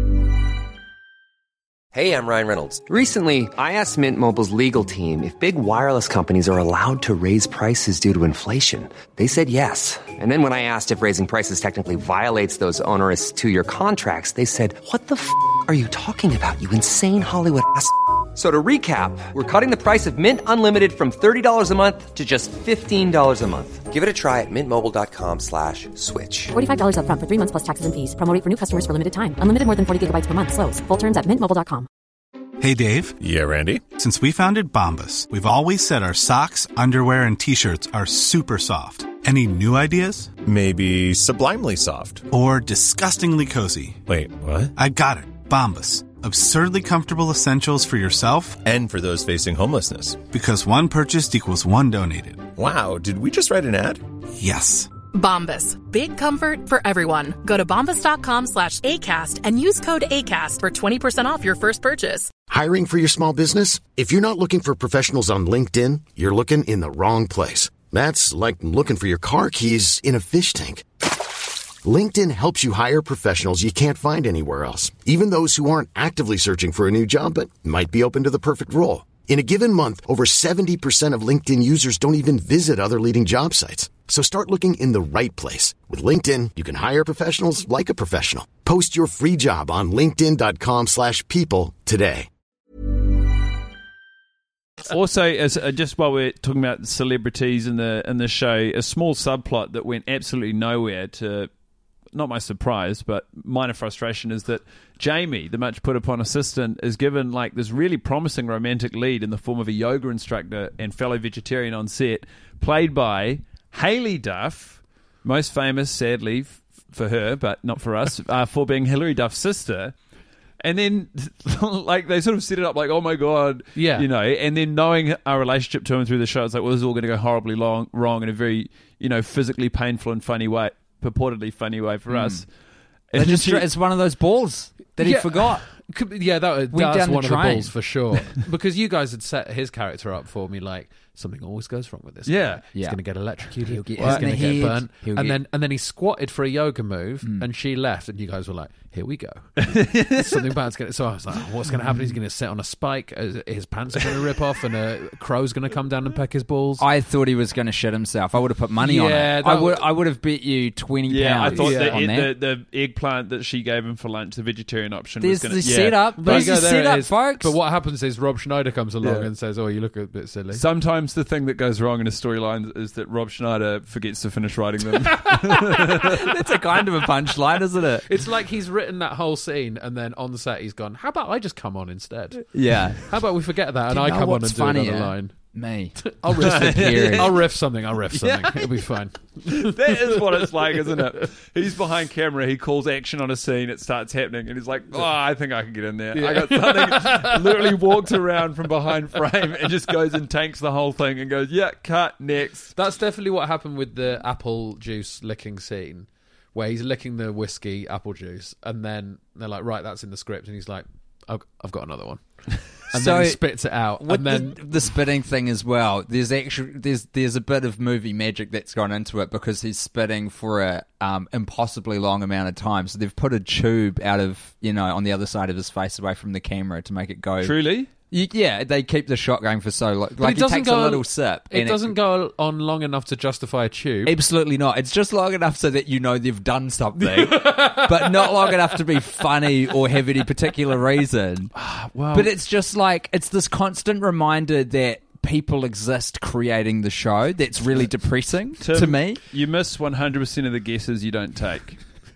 Speaker 1: Hey, I'm Ryan Reynolds.
Speaker 2: Recently, I asked Mint Mobile's legal team if big wireless companies are allowed to raise prices due to inflation. They said yes. And then when I asked if raising prices technically violates those onerous two-year contracts, they said, "What the f*** are you talking about, you insane Hollywood ass?" So to recap, we're cutting the price of Mint Unlimited from thirty dollars a month to just fifteen dollars a month.
Speaker 1: Give it a try at mintmobile.com slash switch.
Speaker 3: forty-five dollars up front for three months plus taxes and fees. Promo rate for new customers for limited time. Unlimited more than forty gigabytes per month. Slows full terms at mint mobile dot com.
Speaker 8: Hey, Dave.
Speaker 9: Yeah, Randy?
Speaker 8: Since we founded Bombas, we've always said our socks, underwear, and T-shirts are super soft. Any new ideas?
Speaker 9: Maybe sublimely soft.
Speaker 8: Or disgustingly cozy.
Speaker 9: Wait, what?
Speaker 8: I got it. Bombas. Absurdly comfortable essentials for yourself
Speaker 9: and for those facing homelessness.
Speaker 8: Because one purchased equals one donated.
Speaker 9: Wow, did we just write an ad?
Speaker 8: Yes.
Speaker 10: Bombas. Big comfort for everyone. Go to bombas.com slash ACAST and use code ACAST for twenty percent off your first purchase.
Speaker 11: Hiring for your small business? If you're not looking for professionals on LinkedIn, you're looking in the wrong place. That's like looking for your car keys in a fish tank. LinkedIn helps you hire professionals you can't find anywhere else, even those who aren't actively searching for a new job but might be open to the perfect role. In a given month, over seventy percent of LinkedIn users don't even visit other leading job sites. So start looking in the right place. With LinkedIn, you can hire professionals like a professional. Post your free job on linkedin.com slash people today.
Speaker 5: Also, as uh, just while we're talking about celebrities in the in the show, a small subplot that went absolutely nowhere, to not my surprise, but minor frustration, is that Jamie, the much put upon assistant, is given like this really promising romantic lead in the form of a yoga instructor and fellow vegetarian on set, played by Hayley Duff, most famous, sadly, f- for her, but not for us, uh, for being Hilary Duff's sister. And then, like, they sort of set it up like, oh my God,
Speaker 7: Yeah.
Speaker 5: you know, and then knowing our relationship to him through the show, it's like, well, this is all going to go horribly long, wrong in a very, you know, physically painful and funny way, purportedly funny way for
Speaker 6: Mm.
Speaker 5: us.
Speaker 6: They
Speaker 5: And
Speaker 6: just,
Speaker 5: she-
Speaker 6: it's one of those balls that he
Speaker 7: Yeah.
Speaker 6: forgot.
Speaker 7: Could be- Yeah, that,
Speaker 6: Went
Speaker 7: that's
Speaker 6: down the
Speaker 7: one of the
Speaker 6: drain.
Speaker 7: balls for sure. Because you guys had set his character up for me like, something always goes wrong with this
Speaker 5: Yeah.
Speaker 7: guy. He's
Speaker 6: Yeah.
Speaker 7: going to get electrocuted.
Speaker 6: He'll get
Speaker 7: He's
Speaker 6: hit in
Speaker 7: going to
Speaker 6: the
Speaker 7: get
Speaker 6: head.
Speaker 7: burnt.
Speaker 6: He'll
Speaker 7: And
Speaker 6: get-
Speaker 7: then and then he squatted for a yoga move,
Speaker 6: Mm.
Speaker 7: and she left, and you guys were like, here we go. Something bad's going to... So I was like, oh, what's going to happen? He's going to sit on a spike, his his pants are going to rip off, and a crow's going to come down and peck his balls.
Speaker 6: I thought he was going to shit himself. I would have put money on
Speaker 7: Yeah,
Speaker 6: it.
Speaker 7: that
Speaker 6: I would.
Speaker 7: was-
Speaker 6: I would have bet you twenty
Speaker 5: Yeah, I
Speaker 6: pounds
Speaker 5: thought
Speaker 7: Yeah.
Speaker 6: on
Speaker 5: the,
Speaker 6: that.
Speaker 5: the the eggplant that she gave him for lunch, the vegetarian option,
Speaker 6: There's
Speaker 5: was going
Speaker 6: the
Speaker 5: to
Speaker 6: setup.
Speaker 7: There
Speaker 6: There's
Speaker 7: you go,
Speaker 6: the
Speaker 7: there it
Speaker 6: setup,
Speaker 7: is.
Speaker 6: folks.
Speaker 7: But what happens is Rob Schneider comes along
Speaker 5: Yeah.
Speaker 7: and says, oh, you look a bit silly.
Speaker 5: Sometimes the thing that goes wrong in a storyline is that Rob Schneider forgets to finish writing them.
Speaker 6: That's a kind of a punchline, isn't it?
Speaker 7: It's like he's written that whole scene, and then on the set he's gone, how about I just come on instead?
Speaker 6: Yeah.
Speaker 7: How about we forget that, and
Speaker 6: Do you
Speaker 7: I
Speaker 6: know
Speaker 7: come on and
Speaker 6: what's
Speaker 7: do another
Speaker 6: funnier?
Speaker 7: line?
Speaker 6: Me.
Speaker 7: I'll riff,
Speaker 6: Disappearing.
Speaker 7: I'll riff something. I'll riff something. It'll be fine.
Speaker 5: That is what it's like, isn't it? He's behind camera, he calls action on a scene, it starts happening, and he's like, oh, I think I can get in there. I got something. Literally walks around from behind frame and just goes and tanks the whole thing and goes, yeah, cut, next.
Speaker 7: That's definitely what happened with the apple juice licking scene, where he's licking the whiskey apple juice, and then they're like, right, that's in the script, and he's like, I've, I've got another one. And
Speaker 6: So,
Speaker 7: then he spits it out,
Speaker 6: With
Speaker 7: and then
Speaker 6: the, the spitting thing as well, there's actually there's there's a bit of movie magic that's gone into it because he's spitting for a um, impossibly long amount of time. So they've put a tube out of you know on the other side of his face away from the camera to make it go.
Speaker 5: Truly?
Speaker 6: You, yeah, they keep the shot going for so long.
Speaker 7: But
Speaker 6: Like
Speaker 7: it
Speaker 6: he
Speaker 7: doesn't
Speaker 6: takes
Speaker 7: go-
Speaker 6: a little sip.
Speaker 7: it
Speaker 6: and
Speaker 7: doesn't go on long enough to justify a tube.
Speaker 6: Absolutely not. It's just long enough so that you know they've done something, but not long enough to be funny or have any particular reason.
Speaker 7: Well,
Speaker 6: But it's just like, it's this constant reminder that people exist creating the show that's really depressing
Speaker 5: Tim,
Speaker 6: to me.
Speaker 5: You miss one hundred percent of the guesses you don't take.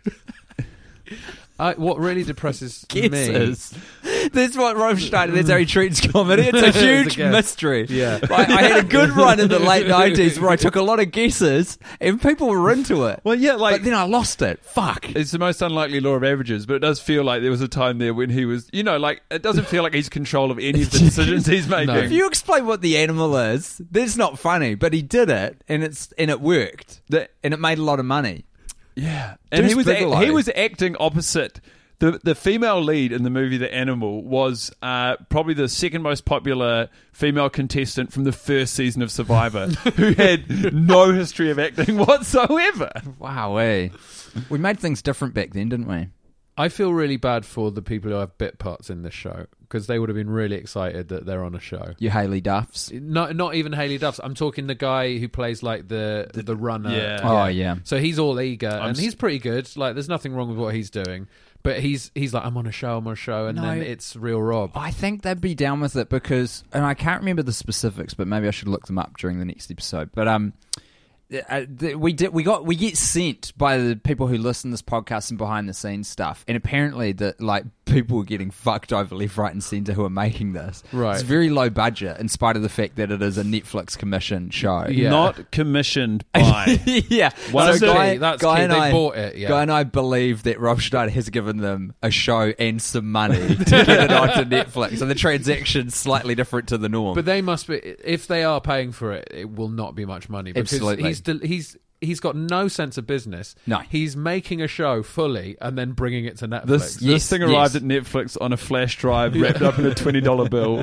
Speaker 7: I, what really depresses me.
Speaker 6: Guesses. That's what Rob Schneider, that's how he treats comedy. It's a huge
Speaker 7: guess.
Speaker 6: mystery.
Speaker 7: Yeah.
Speaker 6: Like, I had a good run in the late nineties where I took a lot of guesses and people were into it.
Speaker 5: Well, yeah, like...
Speaker 6: But then I lost it. Fuck.
Speaker 5: It's the most unlikely law of averages, but it does feel like there was a time there when he was, you know, like, it doesn't feel like he's control of any of the decisions he's making.
Speaker 6: If you explain what the animal is, that's not funny. But he did it, and it's and it worked,
Speaker 5: The-
Speaker 6: and it made a lot of money.
Speaker 5: Yeah, and
Speaker 6: Deuce
Speaker 5: he was
Speaker 6: Bigelow.
Speaker 5: he was acting opposite. The the female lead in the movie The Animal was uh, probably the second most popular female contestant from the first season of Survivor, who had no history of acting whatsoever.
Speaker 6: Wow, eh? We made things different back then, didn't we?
Speaker 7: I feel really bad for the people who have bit parts in this show because they would have been really excited that they're on a show.
Speaker 6: You Hayley Duffs.
Speaker 7: Not not even Hayley Duffs. I'm talking the guy who plays like the the, the runner.
Speaker 5: Yeah.
Speaker 6: Oh, yeah.
Speaker 7: So he's all eager
Speaker 5: I'm
Speaker 7: and
Speaker 5: s-
Speaker 7: he's pretty good. Like there's nothing wrong with what he's doing. But he's he's like, I'm on a show, I'm on a show, and
Speaker 6: No.
Speaker 7: then it's real Rob.
Speaker 6: I think they'd be down with it because, and I can't remember the specifics, but maybe I should look them up during the next episode. But um, uh, th- we did we got we get sent by the people who listen to this podcast and behind the scenes stuff, and apparently that like people are getting fucked over left, right, and centre who are making this.
Speaker 7: Right,
Speaker 6: it's very low budget, in spite of the fact that it is a Netflix commissioned show.
Speaker 5: Yeah. Not commissioned by.
Speaker 6: yeah,
Speaker 5: One
Speaker 6: so
Speaker 5: of
Speaker 6: guy,
Speaker 5: the,
Speaker 7: that's
Speaker 6: guy
Speaker 7: key.
Speaker 6: and
Speaker 7: They
Speaker 6: I
Speaker 7: bought it. Yeah.
Speaker 6: Guy and I believe that Rob Schneider has given them a show and some money to get it onto Netflix, and the transaction's slightly different to the norm.
Speaker 7: But they must be, if they are paying for it, it will not be much money because
Speaker 6: Absolutely.
Speaker 7: he's del- he's he's got no sense of business.
Speaker 6: No.
Speaker 7: He's making a show fully and then bringing it to Netflix.
Speaker 5: This,
Speaker 6: Yes,
Speaker 5: this thing
Speaker 6: yes.
Speaker 5: arrived at Netflix on a flash drive wrapped up in a twenty dollar bill.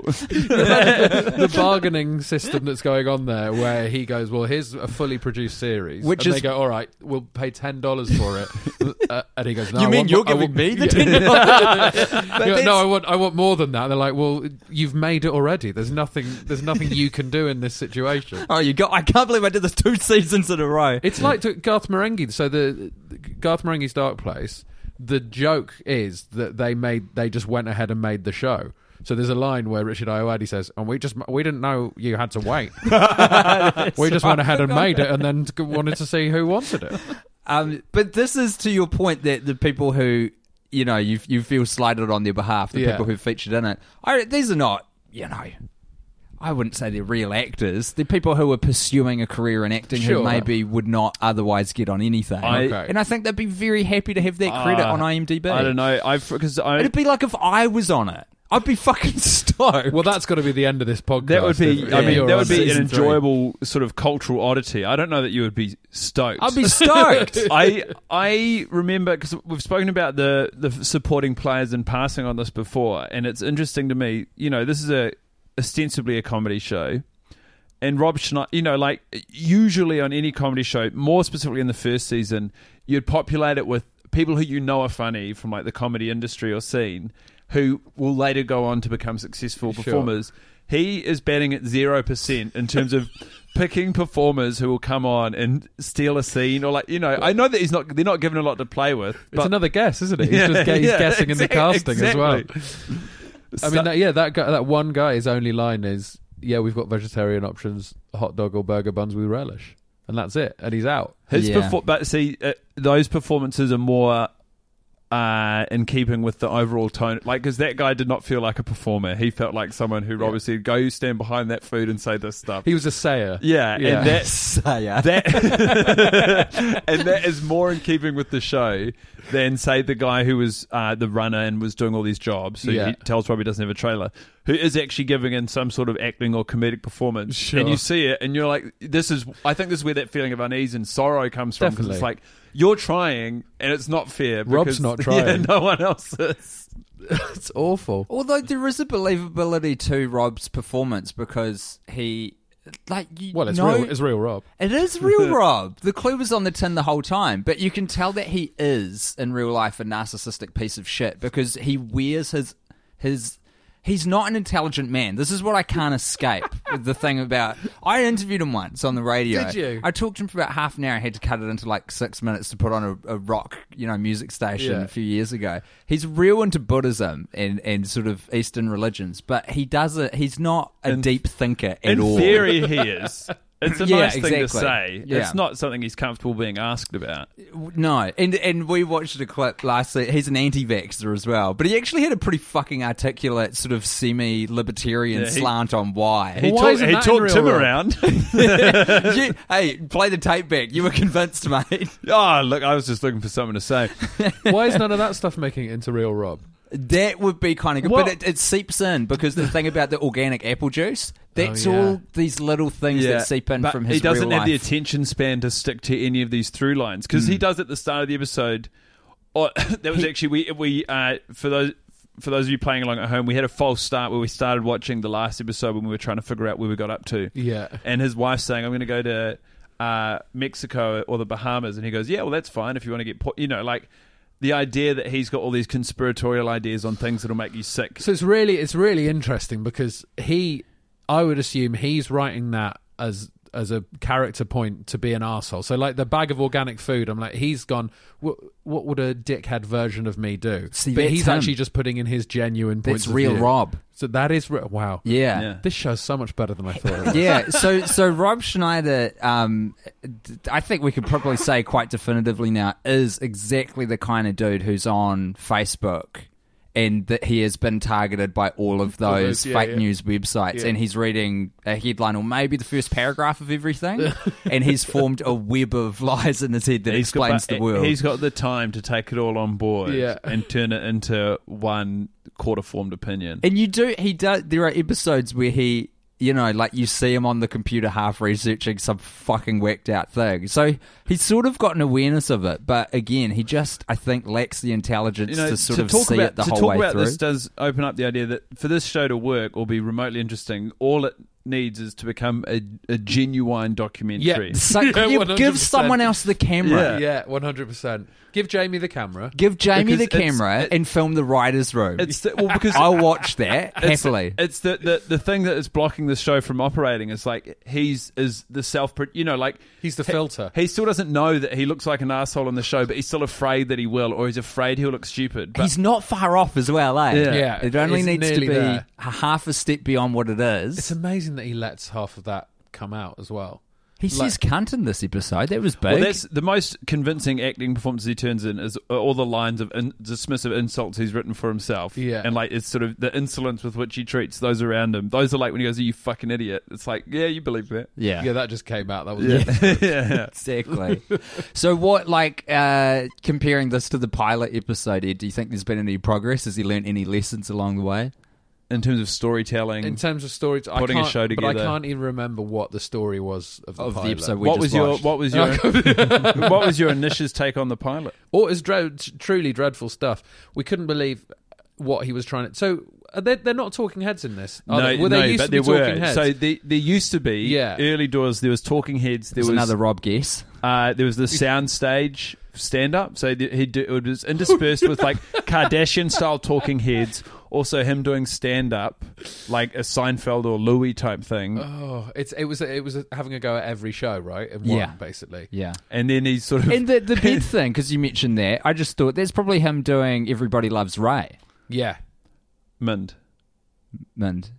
Speaker 7: the, the bargaining system that's going on there, where he goes, "Well, here's a fully produced series,"
Speaker 6: Which
Speaker 7: and
Speaker 6: is-
Speaker 7: they go, "All right, we'll pay ten dollars for it," uh, and he goes, "No,
Speaker 6: You
Speaker 7: I
Speaker 6: mean
Speaker 7: want
Speaker 6: you're
Speaker 7: mo- I
Speaker 6: giving
Speaker 7: want-
Speaker 6: me the
Speaker 7: Yeah.
Speaker 6: ten dollars?
Speaker 7: You go, no, I want I want more than that." They're like, "Well, you've made it already. There's nothing. There's nothing you can do in this situation."
Speaker 6: Oh, you got! I can't believe I did this two seasons in a row.
Speaker 7: It's like to Garth Marenghi. So the, the Garth Marenghi's Dark Place. The joke is that they made they just went ahead and made the show. So there's a line where Richard Ayoade says, "And we just we didn't know you had to wait. we just went ahead and made it, and then wanted to see who wanted it."
Speaker 6: Um, but this is to your point that the people who you know you you feel slighted on their behalf, the
Speaker 7: Yeah.
Speaker 6: people who featured in it, I, these are not you know. I wouldn't say they're real actors. They're people who are pursuing a career in acting
Speaker 7: Sure.
Speaker 6: who maybe would not otherwise get on anything.
Speaker 5: I-
Speaker 7: Okay.
Speaker 6: And I think they'd be very happy to have that credit
Speaker 5: Uh,
Speaker 6: on IMDb.
Speaker 5: I don't know. I because I
Speaker 6: It'd be like if I was on it. I'd be fucking stoked.
Speaker 7: Well, that's got to be the end of this podcast.
Speaker 5: that would be.
Speaker 7: if-
Speaker 5: I
Speaker 7: if
Speaker 5: mean,
Speaker 7: you're
Speaker 5: that
Speaker 7: on
Speaker 5: would be an
Speaker 7: season three.
Speaker 5: enjoyable sort of cultural oddity. I don't know that you would be stoked.
Speaker 6: I'd be stoked.
Speaker 5: I I remember because we've spoken about the the supporting players in passing on this before, and it's interesting to me. You know, this is a ostensibly a comedy show, and Rob Schneider. You know, like usually on any comedy show, more specifically in the first season, you'd populate it with people who you know are funny from like the comedy industry or scene, who will later go on to become successful
Speaker 7: Sure.
Speaker 5: performers. He is batting at zero percent in terms of picking performers who will come on and steal a scene, or like you know. I know that he's not. They're not given a lot to play with.
Speaker 7: It's
Speaker 5: But
Speaker 7: another guess, isn't it? He's
Speaker 5: Yeah,
Speaker 7: just ga- he's
Speaker 5: yeah,
Speaker 7: guessing in the
Speaker 5: exactly,
Speaker 7: casting as well.
Speaker 5: exactly.
Speaker 7: I mean, that, yeah, that guy, that one guy, his only line is, "Yeah, we've got vegetarian options, hot dog or burger buns with relish," and that's it. And he's out.
Speaker 5: His
Speaker 6: Yeah.
Speaker 5: perfor- but see, uh, those performances are more uh, in keeping with the overall tone. Like, because that guy did not feel like a performer. He felt like someone who Robert said, "Go stand behind that food and say this stuff."
Speaker 7: He was a sayer.
Speaker 5: Yeah,
Speaker 7: Yeah.
Speaker 5: and that
Speaker 6: Sayer.
Speaker 5: that and that is more in keeping with the show than say the guy who was uh, the runner and was doing all these jobs. So
Speaker 7: Yeah.
Speaker 5: he tells Robbie doesn't have a trailer, who is actually giving in some sort of acting or comedic performance.
Speaker 7: Sure.
Speaker 5: And you see it, and you're like, "This is." I think this is where that feeling of unease and sorrow comes from. Because
Speaker 7: Definitely.
Speaker 5: it's like you're trying, and it's not fair.
Speaker 7: Rob's
Speaker 5: because,
Speaker 7: not
Speaker 5: Yeah,
Speaker 7: trying.
Speaker 5: no one else is.
Speaker 7: It's awful.
Speaker 6: Although there is a believability to Rob's performance because he, like, you
Speaker 7: Well, it's
Speaker 6: know,
Speaker 7: real. It's real, Rob.
Speaker 6: it is real Rob. The clue was on the tin the whole time, but you can tell that he is in real life a narcissistic piece of shit because he wears his his. He's not an intelligent man. This is what I can't escape. The thing about... I interviewed him once on the radio.
Speaker 7: Did you?
Speaker 6: I talked to him for about half an hour. I had to cut it into like six minutes to put on a, a rock, you know, music station
Speaker 7: Yeah.
Speaker 6: a few years ago. He's real into Buddhism and, and sort of Eastern religions, but he does it... He's not a
Speaker 5: In-
Speaker 6: deep thinker at
Speaker 5: In
Speaker 6: all.
Speaker 5: theory, he is. It's a
Speaker 6: Yeah,
Speaker 5: nice thing to
Speaker 6: exactly.
Speaker 5: say.
Speaker 6: Yeah.
Speaker 5: It's not something he's comfortable being asked about.
Speaker 6: No, and and we watched a clip last week. He's an anti-vaxxer as well, but he actually had a pretty fucking articulate sort of semi-libertarian
Speaker 5: Yeah, he-
Speaker 6: slant on why.
Speaker 5: He,
Speaker 7: Well, why
Speaker 5: talk,
Speaker 7: isn't
Speaker 5: he
Speaker 7: that in
Speaker 5: talked
Speaker 7: real
Speaker 5: Tim
Speaker 7: Rob?
Speaker 5: around.
Speaker 6: You- hey, play the tape back. You were convinced, mate.
Speaker 5: Oh, look, I was just looking for something to say.
Speaker 7: Why is none of that stuff making it into real Rob?
Speaker 6: That would be kind of good,
Speaker 5: Well-
Speaker 6: but it, it seeps in because the thing about the organic apple juice, that's
Speaker 7: Oh, yeah.
Speaker 6: all these little things that seep in
Speaker 5: but
Speaker 6: from his
Speaker 5: he doesn't
Speaker 6: real
Speaker 5: have the
Speaker 6: life.
Speaker 5: attention span to stick to any of these through lines because he does at the start of the episode. Or that was actually we we uh, for those. For those of you playing along at home, we had a false start where we started watching the last episode when we were trying to figure out where we got up to.
Speaker 7: Yeah.
Speaker 5: And his wife's saying, "I'm going to go to uh, Mexico or the Bahamas," and he goes, "Yeah, well, that's fine if you want to get, po-. you know, like." The idea that he's got all these conspiratorial ideas on things that'll make you sick.
Speaker 7: So it's really it's really interesting because he, I would assume he's writing that as as a character point to be an arsehole. So like the bag of organic food, I'm like, he's gone, what, what would a dickhead version of me do?
Speaker 6: See,
Speaker 7: but
Speaker 6: that's
Speaker 7: he's
Speaker 6: him.
Speaker 7: actually just putting in his genuine points
Speaker 6: That's
Speaker 7: of
Speaker 6: real
Speaker 7: view.
Speaker 6: Rob.
Speaker 7: So that is re- wow.
Speaker 6: Yeah.
Speaker 5: Yeah.
Speaker 7: This show's so much better than I thought it was.
Speaker 6: Yeah, so so Rob Schneider, um, I think we could probably say quite definitively now, is exactly the kind of dude who's on Facebook and that he has been targeted by all of those
Speaker 7: Yeah,
Speaker 6: fake
Speaker 7: yeah.
Speaker 6: news websites,
Speaker 7: Yeah.
Speaker 6: and he's reading a headline or maybe the first paragraph of everything, and he's formed a web of lies in his head that
Speaker 5: He's got-
Speaker 6: explains the world.
Speaker 5: He's got the time to take it all on board
Speaker 7: Yeah.
Speaker 5: and turn it into one quarter-formed opinion.
Speaker 6: And you do, he does, there are episodes where he, you know, like you see him on the computer half researching some fucking whacked out thing. So he's sort of got an awareness of it, but again, he just, I think, lacks the intelligence
Speaker 5: You know,
Speaker 6: to sort
Speaker 5: to
Speaker 6: of
Speaker 5: talk
Speaker 6: see
Speaker 5: about,
Speaker 6: it the
Speaker 5: to
Speaker 6: whole
Speaker 5: talk
Speaker 6: way
Speaker 5: about
Speaker 6: through.
Speaker 5: this does open up the idea that for this show to work or be remotely interesting, all it needs is to become a, a genuine documentary.
Speaker 7: Yeah.
Speaker 6: So
Speaker 7: Yeah,
Speaker 6: you
Speaker 7: one hundred
Speaker 6: give
Speaker 7: percent.
Speaker 6: someone else the camera.
Speaker 7: Yeah, one hundred percent. Give Jamie the camera.
Speaker 6: Give Jamie
Speaker 5: Because
Speaker 6: the
Speaker 5: it's-
Speaker 6: camera
Speaker 5: it-
Speaker 6: and film the writer's room.
Speaker 5: It's the, well because
Speaker 6: I'll watch that
Speaker 5: It's,
Speaker 6: happily.
Speaker 5: it's the, the the thing that is blocking the show from operating. Is like he's is the self, you know, like
Speaker 7: He's the
Speaker 5: he-
Speaker 7: filter.
Speaker 5: He still doesn't know that he looks like an asshole on the show, but he's still afraid that he will, or he's afraid he'll look stupid. But
Speaker 6: He's not far off as well, eh?
Speaker 5: Yeah.
Speaker 7: Yeah,
Speaker 6: It only
Speaker 7: it's
Speaker 6: needs to
Speaker 7: nearly
Speaker 6: be
Speaker 7: there.
Speaker 6: a half a step beyond what it is.
Speaker 7: It's amazing that he lets half of that come out as well.
Speaker 6: He
Speaker 7: Like-
Speaker 6: says cunt in this episode. That was big.
Speaker 5: well, that's the most convincing acting performance he turns in is all the lines of in, dismissive insults he's written for himself.
Speaker 7: Yeah.
Speaker 5: and like it's sort of the insolence with which he treats those around him. Those are like when he goes, "You fucking idiot." It's like, yeah, you believe that.
Speaker 6: yeah.
Speaker 7: Yeah, that just came out. That was
Speaker 5: Yeah, yeah.
Speaker 6: Exactly. So what, like, uh, comparing this to the pilot episode, Ed, do you think there's been any progress? Has he learned any lessons along the way?
Speaker 5: In terms of storytelling,
Speaker 7: In terms of story, I
Speaker 5: Putting a
Speaker 7: can't-
Speaker 5: show
Speaker 7: but I
Speaker 5: together.
Speaker 7: can't even remember what the story was of the
Speaker 6: Of the
Speaker 7: pilot.
Speaker 6: episode we
Speaker 5: what
Speaker 6: just
Speaker 5: was your
Speaker 6: watched.
Speaker 5: what was your what was your initial take on the pilot?
Speaker 7: Or it was dre- truly dreadful stuff. We couldn't believe what he was trying to. So are they, they're not talking heads in this. Are
Speaker 5: no,
Speaker 7: they? Were they
Speaker 5: no,
Speaker 7: used
Speaker 5: but
Speaker 7: to be
Speaker 5: there
Speaker 7: talking
Speaker 5: were.
Speaker 7: heads?
Speaker 5: So there, there used to be.
Speaker 7: Yeah.
Speaker 5: Early doors, there was talking heads. There
Speaker 6: There's
Speaker 5: was
Speaker 6: another Rob guess.
Speaker 5: Uh, there was the sound stage stand up. So the, he do, it was interspersed with like Kardashian style talking heads. Also him doing stand up, like a Seinfeld or Louis type thing.
Speaker 7: oh, it's it was it was having a go at every show, right? In
Speaker 6: Yeah.
Speaker 7: one, basically.
Speaker 6: Yeah.
Speaker 5: And then he's sort of
Speaker 6: And the, the bed thing, because you mentioned that, I just thought that's probably him doing Everybody Loves Ray.
Speaker 7: Yeah.
Speaker 5: Mind.
Speaker 6: And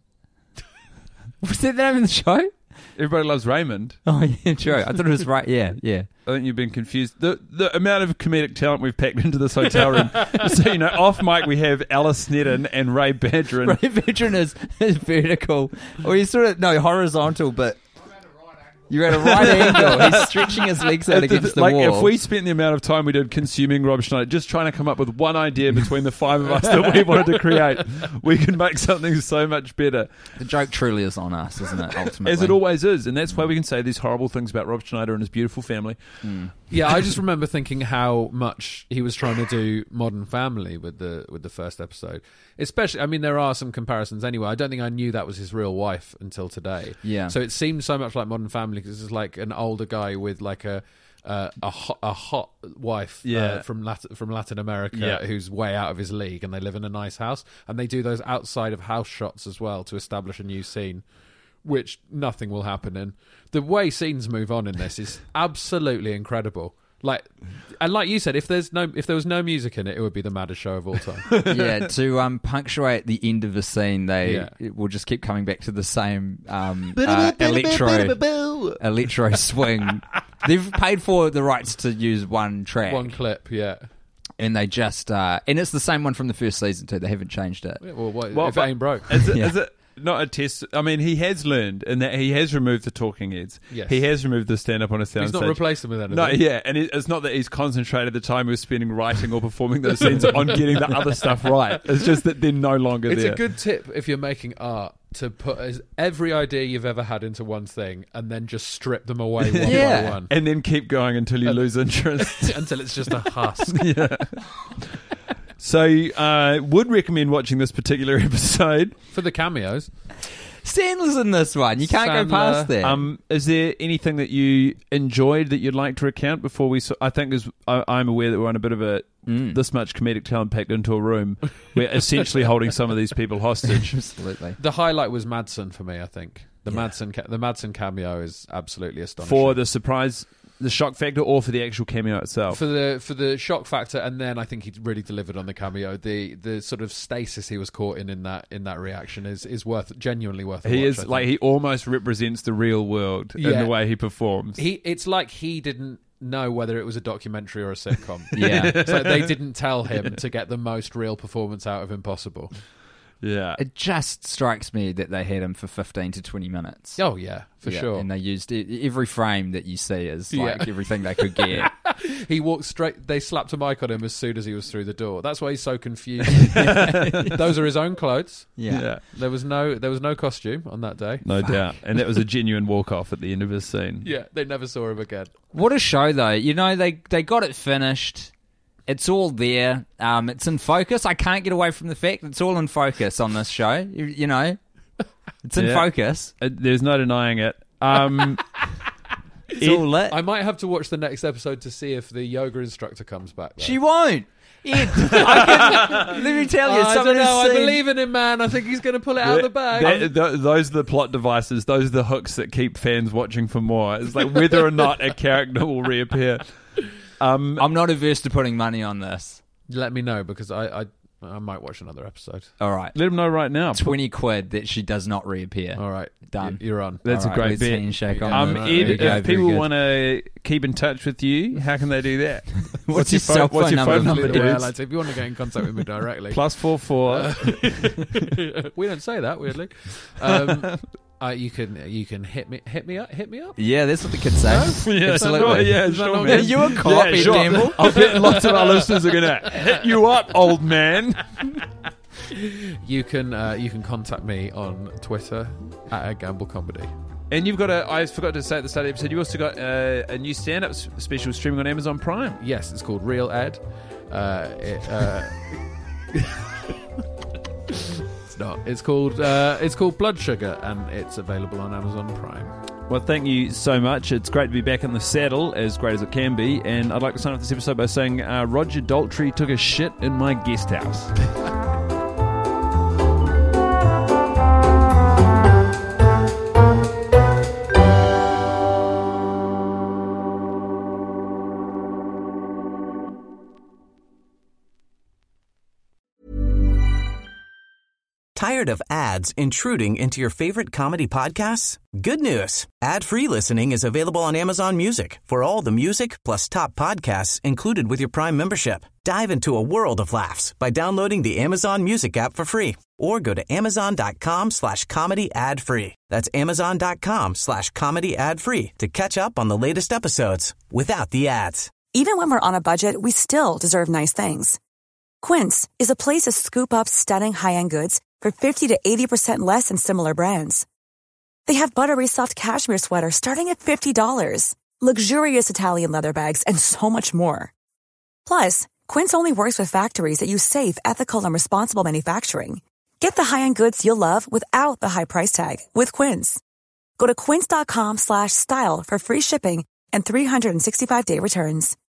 Speaker 6: was that the name of the show?
Speaker 5: Everybody loves Raymond.
Speaker 6: Oh, yeah, true. I thought it was right. Yeah, yeah.
Speaker 5: I think you've been confused. The the amount of comedic talent we've packed into this hotel room. So, you know, off mic we have Alice Sneddon and Ray Badgeron.
Speaker 6: Ray Veteran is, is vertical. Or he's sort of, no, horizontal, but you're at a right angle. He's stretching his legs out
Speaker 5: If the-
Speaker 6: against the
Speaker 5: like
Speaker 6: wall.
Speaker 5: if we spent the amount of time we did consuming Rob Schneider, just trying to come up with one idea between the five of us that we wanted to create, we could make something so much better.
Speaker 6: The joke truly is on us, isn't it, ultimately?
Speaker 5: As it always is, and that's why we can say these horrible things about Rob Schneider and his beautiful family.
Speaker 7: Yeah, I just remember thinking how much he was trying to do Modern Family with the with the first episode. Especially, I mean, there are some comparisons anyway. I don't think I knew that was his real wife until today.
Speaker 6: Yeah.
Speaker 7: So it seemed so much like Modern Family because it's like an older guy with like a uh, a hot, a hot wife
Speaker 5: Yeah.
Speaker 7: uh, from Latin from Latin America
Speaker 5: Yeah.
Speaker 7: who's way out of his league, and they live in a nice house, and they do those outside of house shots as well to establish a new scene, which nothing will happen in. The way scenes move on in this is absolutely incredible. Like, and like you said, if there's no, if there was no music in it, it would be the maddest show of all time.
Speaker 6: Yeah, to um, punctuate the end of a scene, they
Speaker 7: Yeah.
Speaker 6: it will just keep coming back to the same um, uh, electro electro swing. They've paid for the rights to use one track,
Speaker 7: One clip, yeah.
Speaker 6: and they just uh, and it's the same one from the first season too. They haven't changed it.
Speaker 7: Yeah, Well, what,
Speaker 5: Well,
Speaker 7: if it
Speaker 5: but
Speaker 7: ain't broke,
Speaker 5: Is it,
Speaker 6: Yeah.
Speaker 5: is it not a test? I mean, he has learned, and that he has removed the talking heads.
Speaker 7: Yes.
Speaker 5: He has removed the stand up on a sound
Speaker 7: he's not
Speaker 5: stage.
Speaker 7: replaced them with anything.
Speaker 5: No, yeah, and it, it's not that he's concentrated the time he was spending writing or performing those scenes on getting the other stuff right. It's just that they're no longer
Speaker 7: It's
Speaker 5: there.
Speaker 7: a good tip if you're making art to put as every idea you've ever had into one thing and then just strip them away one
Speaker 6: Yeah.
Speaker 7: by one
Speaker 5: and then keep going until you lose interest.
Speaker 7: until it's just a husk.
Speaker 5: Yeah. So, uh, would recommend watching this particular episode.
Speaker 7: For the cameos,
Speaker 6: Sandler's in this one. You can't
Speaker 7: Sandler,
Speaker 6: go past that.
Speaker 5: Um, is there anything that you enjoyed that you'd like to recount before we? Saw, I think is I, I'm aware that we're on a bit of a
Speaker 6: Mm.
Speaker 5: this much comedic talent packed into a room. We're essentially holding some of these people hostage.
Speaker 6: Absolutely.
Speaker 7: the highlight was Madsen for me. I think The
Speaker 6: Yeah.
Speaker 7: Madsen ca- the Madsen cameo is absolutely astonishing.
Speaker 5: For the surprise, the shock factor, or for the actual cameo itself?
Speaker 7: For the for the shock factor, and then I think he really delivered on the cameo. The the sort of stasis he was caught in in that in that reaction is is worth genuinely worth. A
Speaker 5: He
Speaker 7: watch,
Speaker 5: is
Speaker 7: I think.
Speaker 5: like he almost represents the real world in
Speaker 7: Yeah.
Speaker 5: the way he performs.
Speaker 7: He it's like he didn't know whether it was a documentary or a sitcom.
Speaker 6: Yeah.
Speaker 7: So they didn't tell him to get the most real performance out of him possible.
Speaker 5: Yeah.
Speaker 6: It just strikes me that they had him for fifteen to twenty minutes.
Speaker 7: Oh yeah, for
Speaker 6: Yeah,
Speaker 7: sure.
Speaker 6: And they used e- every frame that you see is like
Speaker 7: Yeah.
Speaker 6: everything they could get.
Speaker 7: He walked straight. They slapped a mic on him as soon as he was through the door. That's why he's so confused. Those are his own clothes.
Speaker 6: Yeah.
Speaker 5: Yeah.
Speaker 7: There was no there was no costume on that day.
Speaker 5: No doubt. And that was a genuine walk off at the end of his scene.
Speaker 7: Yeah, they never saw him again.
Speaker 6: What a show, though. You know, they they got it finished. It's all there. Um, it's in focus. I can't get away from the fact it's all in focus on this show. You, you know, it's in
Speaker 5: Yeah.
Speaker 6: focus.
Speaker 5: Uh, there's no denying it. Um,
Speaker 6: It's all lit.
Speaker 7: I might have to watch the next episode to see if the yoga instructor comes back. Though.
Speaker 6: She won't. Ed, I can, let me tell you,
Speaker 7: I
Speaker 6: some
Speaker 7: don't
Speaker 6: of
Speaker 7: know. I
Speaker 6: the scene-
Speaker 7: believe in him, man. I think he's going to pull it out of the bag.
Speaker 5: That- th- those are the plot devices. Those are the hooks that keep fans watching for more. It's like whether or not a character will reappear. Um,
Speaker 6: I'm not averse to putting money on this.
Speaker 7: Let me know because I, I I might watch another episode.
Speaker 6: All right.
Speaker 5: let them know right now.
Speaker 6: twenty quid that she does not reappear.
Speaker 7: All right,
Speaker 6: Done.
Speaker 7: Y- You're on.
Speaker 5: That's
Speaker 6: All
Speaker 5: a
Speaker 6: right,
Speaker 5: great
Speaker 6: let's
Speaker 5: bet.
Speaker 6: handshake on
Speaker 5: Um,
Speaker 6: that.
Speaker 5: Ed,
Speaker 6: There you go,
Speaker 5: if
Speaker 6: very
Speaker 5: people
Speaker 6: good.
Speaker 5: want to keep in touch with you, how can they do that?
Speaker 6: What's your
Speaker 5: phone-
Speaker 6: cell
Speaker 5: what's
Speaker 6: phone
Speaker 5: your
Speaker 6: number?
Speaker 5: phone number,
Speaker 7: Lead the way,
Speaker 5: dudes?
Speaker 7: lads. If you want to get in contact with me directly,
Speaker 5: Plus four four.
Speaker 7: we don't say that weirdly. Um, uh, you can you can hit me hit me up hit me up.
Speaker 6: Yeah, that's what the kids say.
Speaker 5: Yeah,
Speaker 6: Absolutely.
Speaker 5: Yeah,
Speaker 7: Is that
Speaker 5: sure,
Speaker 7: not
Speaker 5: man.
Speaker 7: good?
Speaker 6: You a cop, Ed
Speaker 5: sure.
Speaker 6: Gamble?
Speaker 5: I bet lots of our listeners are going to hit you up, old man.
Speaker 7: You can uh, you can contact me on Twitter at Gamble Comedy.
Speaker 5: And you've got a, I forgot to say at the start of the episode, you've also got a, a new stand-up s- special streaming on Amazon Prime.
Speaker 7: Yes, it's called Real Ed. Uh, it, uh, it's not. It's called uh, it's called Blood Sugar, and it's available on Amazon Prime.
Speaker 5: Well, thank you so much. It's great to be back in the saddle, as great as it can be. And I'd like to sign off this episode by saying uh, Roger Daltrey took a shit in my guest house.
Speaker 12: Tired of ads intruding into your favorite comedy podcasts? Good news. Ad-free listening is available on Amazon Music for all the music plus top podcasts included with your Prime membership. Dive into a world of laughs by downloading the Amazon Music app for free or go to amazon.com slash comedy ad free. That's amazon.com slash comedy ad free to catch up on the latest episodes without the ads.
Speaker 13: Even when we're on a budget, we still deserve nice things. Quince is a place to scoop up stunning high-end goods for fifty to eighty percent less than similar brands. They have buttery soft cashmere sweaters starting at fifty dollars, luxurious Italian leather bags, and so much more. Plus, Quince only works with factories that use safe, ethical, and responsible manufacturing. Get the high-end goods you'll love without the high price tag with Quince. Go to quince.com slash style for free shipping and three sixty-five day returns.